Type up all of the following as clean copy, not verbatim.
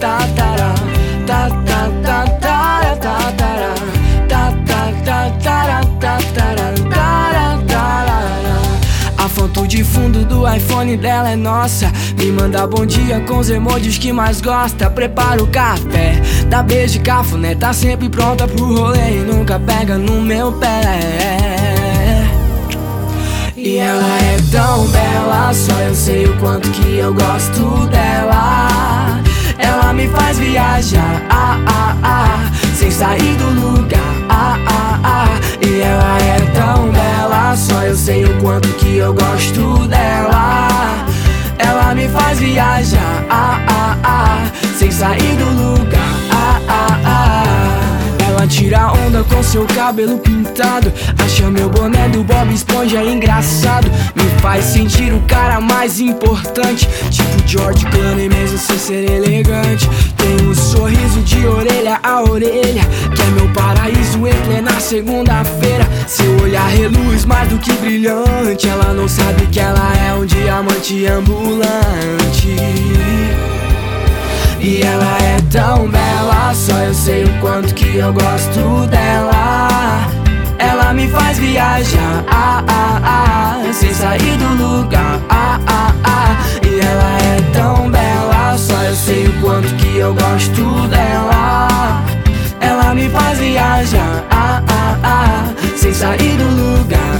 A foto de fundo do iPhone dela é nossa. Me manda bom dia com os emojis que mais gosta. Prepara o café, dá beijo e cafuné. Tá sempre pronta pro rolê e nunca pega no meu pé. E ela é tão bela, só eu sei o quanto que eu gosto dela. Ela me faz viajar, sem sair do lugar, E ela é tão bela, só eu sei o quanto que eu gosto dela. Ela me faz viajar, sem sair do lugar, Ela tira onda com seu cabelo pintado, acha meu boné do Bob Esponja engraçado. Me faz sentir o cara mais importante, tipo George Clooney mesmo sem ser elegante. Tem um sorriso de orelha a orelha, que é meu paraíso em plena segunda-feira. Seu olhar reluz mais do que brilhante. Ela não sabe que ela é um diamante ambulante. E ela é tão bela, só eu sei o quanto que eu gosto dela. Ela me faz viajar, sem sair do lugar, E ela é tão bela, só eu sei o quanto que eu gosto dela. Ela me faz viajar, sem sair do lugar,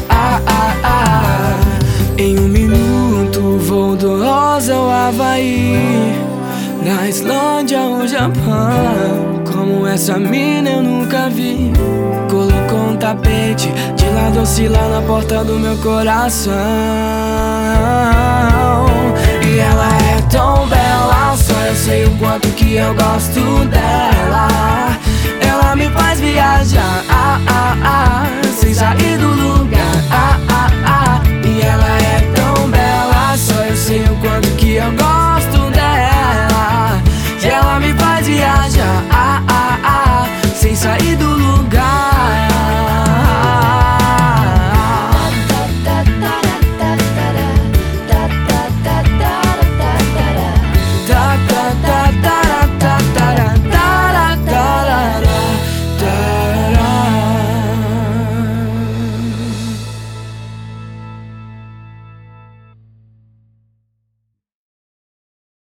Em um minuto vou do Rosa ao Havaí, na Islândia ou Japão. Como essa mina eu nunca vi. Colocou um tapete de lado, oscilar na porta do meu coração. E ela é tão bela, só eu sei o quanto que eu gosto dela. Ela me faz viajar, sem sair do lugar, E ela é tão bela, só eu sei o quanto que eu gosto dela. E ela me faz viajar, sem sair do lugar.